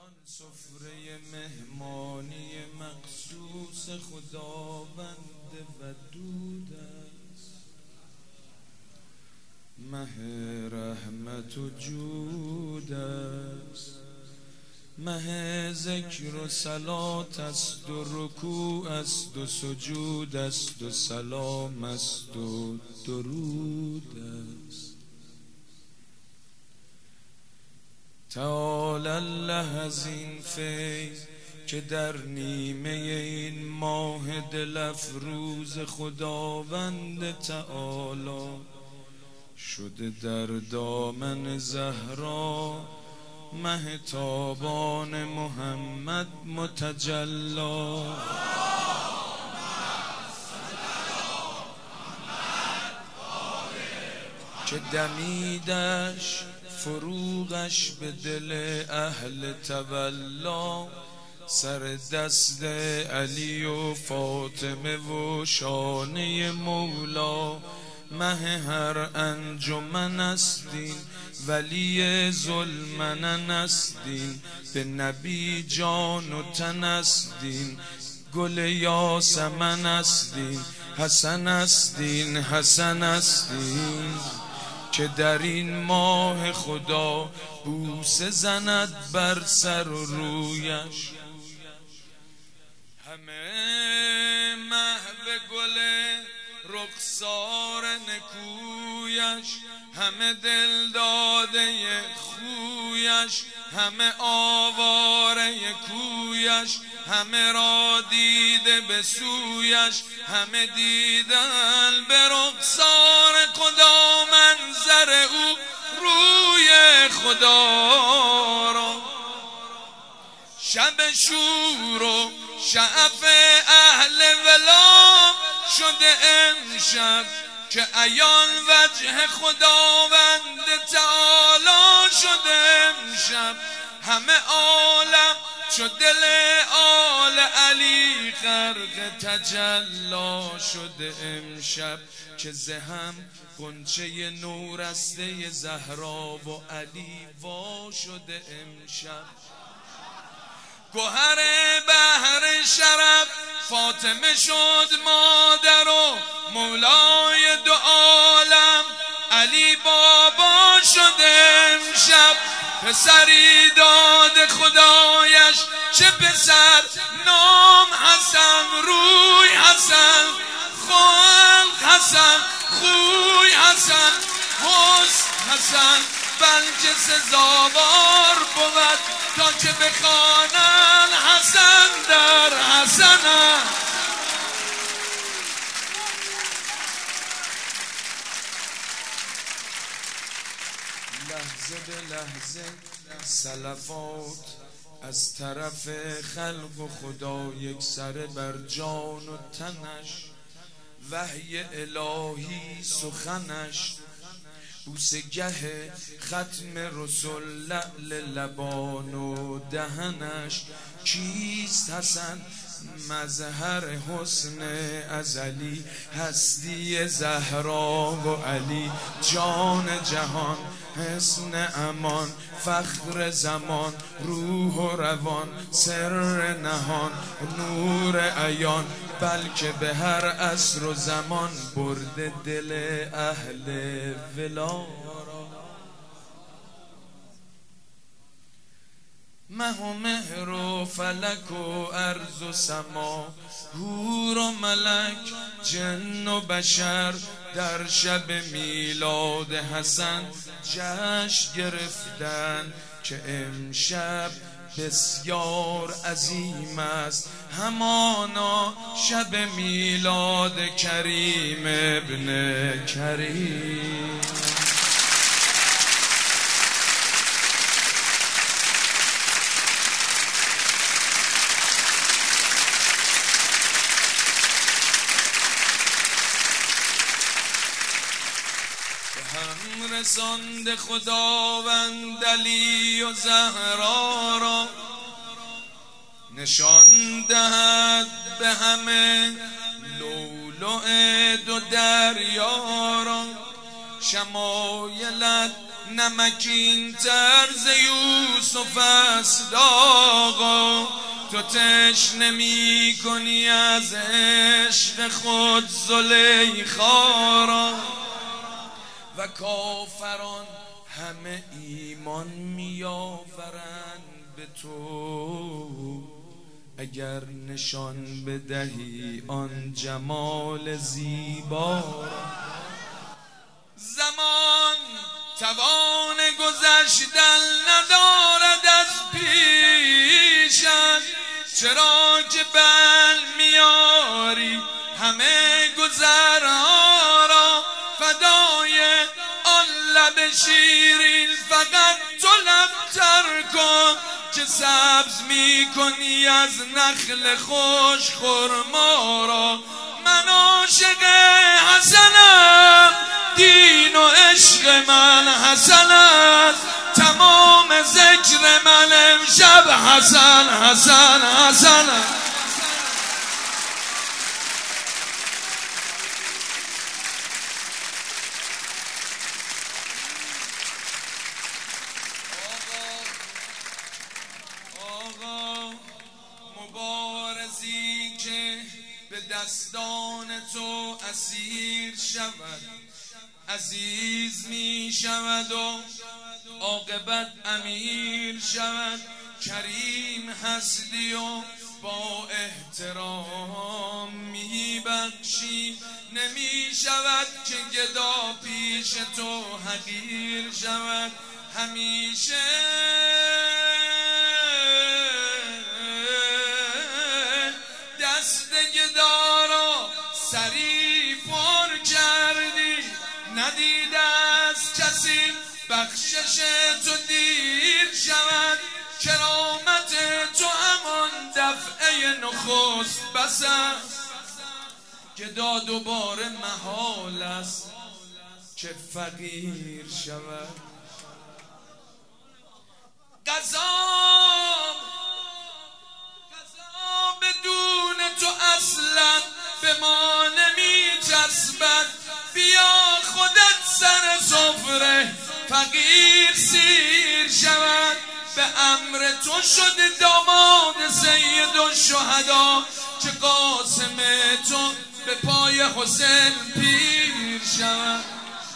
سفره مهمانی مخصوص خداوند ودود است، مه رحمت و جود است، مه ذکر و صلات است و رکوع است و سجود است و سلام است و درود است. تعالی الله از این فیض که در نیمه این ماه دل افروز خداوند تعالی شده در دامن زهرا مه تابان محمد متجلی. که دمیدش فروغش به دل اهل تولا، سر دست علی و فاطمه و شانه مولا، مه هر انجمن استین ولی ظلمنن استین، به نبی جان و تن استین گل یاسمن استین، حسن استین حسن استین. که در این ماه خدا بوسه زند بر سر و رویش، همه محو گل رخسار نکویش، همه دل داده خویش، همه آواره کویش، همه را دیده به سویش، همه دیدن به رخسار خدا منظر او روی خدا را. شب شور و شعف اهل ولا شده امشب، که عیان وجه خداوند تعالی شده امشب، همه عالم شد دل آل علی غرق تجلا شده امشب، که زهم غنچه نورسته زهرا و علی وا شده امشب. گوهر بحر شرف فاطمه شد مادر و مولای دو عالم علی بابا شده امشب، پسری داد خدایش چه پسر نام حسن، روی حسن خلق حسن خوی حسن حسن حسن، بلکه سزاوار بود تا که بخوانن حسن در حسن. لحظه به لحظه سلفات از طرف خلق و خدا یک سره بر جان و تنش، وحی الهی سخنش، بوسه گه ختم رسول لعل لبان و دهنش. کیست حسن مظهر حسن ازلی، هستی زهرا و علی جان جهان، حسن امان فخر زمان، روح و روان سر نهان نور عیان، بلکه به هر عصر و زمان برده دل اهل ولا. مه و مهر و فلک و ارض و سما، حور و ملک جن و بشر، در شب میلاد حسن جشن گرفتن، که امشب بسیار عظیم است همانا شب میلاد کریم ابن کریم. هم رساند خداوند علی و زهرا را، نشان دهد به همه لؤلؤ دو دریا را. شمایلت نمکین طرز یوسف است آقا، تو تشنه می کنی از عشق خود زلیخا را. و کافران همه ایمان می آورند به تو، اگر نشان بدهی آن جمال زیبا را. زمان توان گذشتن ندارد از پیشت، چرا که بل میاری همه گذرها را. فدای آن لب شیرین فقط تو لب تر کن، که سبز می کنی از نخل خوش خرما را. من عاشق حسنم، دین و عشق من حسن است، تمام ذکر من امشب حسن حسن حسن است. آقا مبارزی که به دستان تو اسیر شود، عزیز می شود و عاقبت امیر شود. کریم هستی و با احترام می بخشی، نمی شود که گدا پیش تو حقیر شود. همیشه دست گدا را سری پر کردی، ندیده از کسی بخشش تو دیر شود. کرامت تو همان دفعه نخست بس است، گدا دوباره محال است که فقیر شود. قضا بدون تو اصلا به ما نمی چسبد. بیا خودت سر سفره فقیر سیر شود. به امر تو شد داماد سید الشهدا، که قاسم تو به پای حسین پیر شود.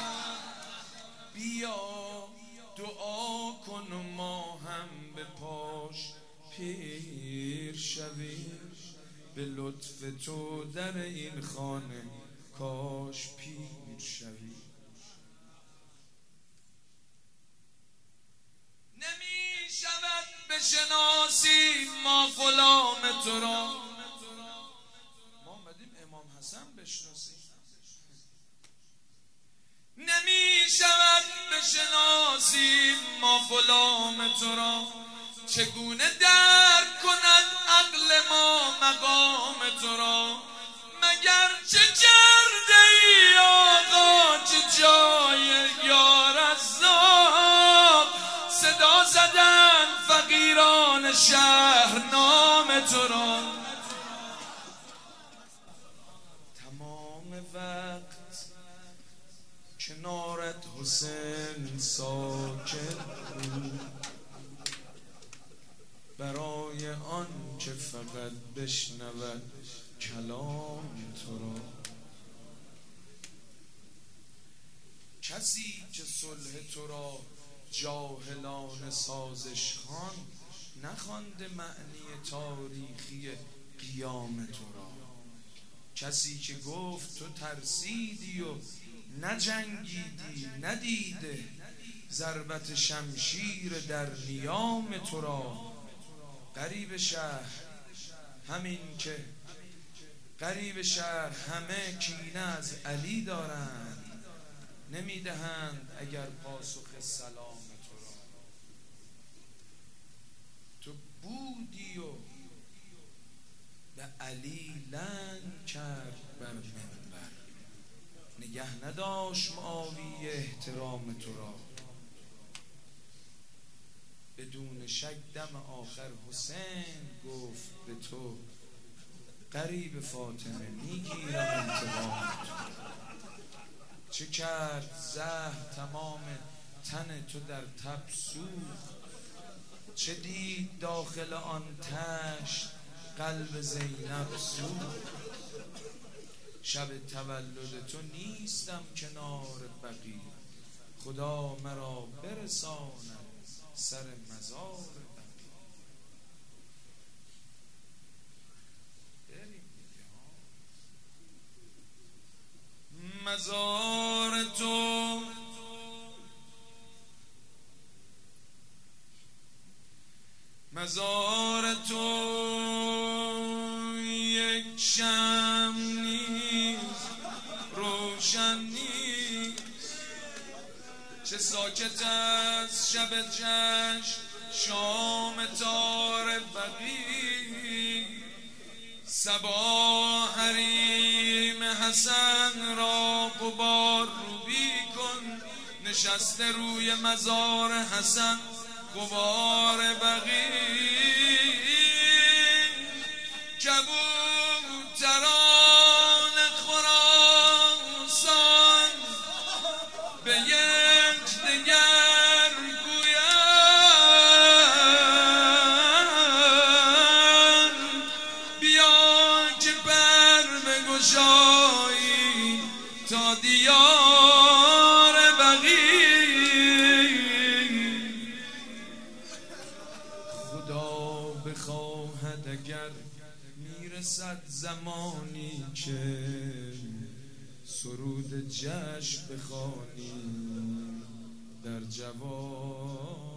بیا دعا کن و ما هم به پاش پیر شویم، به لطف تو در این خانه کاش پیر شویم. نمی شود بشناسی ما غلام تو را. ما آمدیم امام حسن بشناسیم. نمی شود بشناسی ما غلام تو را، چگونه درک کند عقل ما مقام تو را. مگر چه کرده ای آقا که جای یا رزاق، صدا زدن فقیران شهر نام تو را. تمام وقت کنارت حسین ساکت بود، برای آن که فقط بشنود کلام تو را. کسی که صلح تو را جاهلان سازش خوان، نخوانده معنی تاریخی قیام تو را. کسی که گفت تو ترسیدی و نجنگیدی، ندیده ضربت شمشیر در نیام تو را. غریب شهر همین که غریب شهر همه کینه از علی دارند، نمیدهند اگر پاسخ سلام تو را. تو بودی و به علی لنگ کرد بر منبر، نگه نداشت معاویه احترام تو را. بدون شک دم آخر حسین گفت به تو، قریب فاطمه میگیرم انتقام تو. چه کرد زهر تمام تن تو در تب سوخت، چه دید داخل آن تشت قلب زینب سوخت. شب تولد تو نیستم کنار بقیع، خدا مرا برساند سر مزار بقیع. بریم دیگه ها. مزار تو مزار تو یک شمع نیست، روشن نیست. چه ساکت است شب جشن شام تار بقیع. صبا حریم حسن را غبار روبی کن، نشسته روی مزار حسن غبار بقیع. کبوتران خراسان به یکدیگر گویند، بیا که پر بگشایی تا دیار بقیع. خدا بخواهد اگر میرسد زمانی که سرود جشن بخوانی در جوان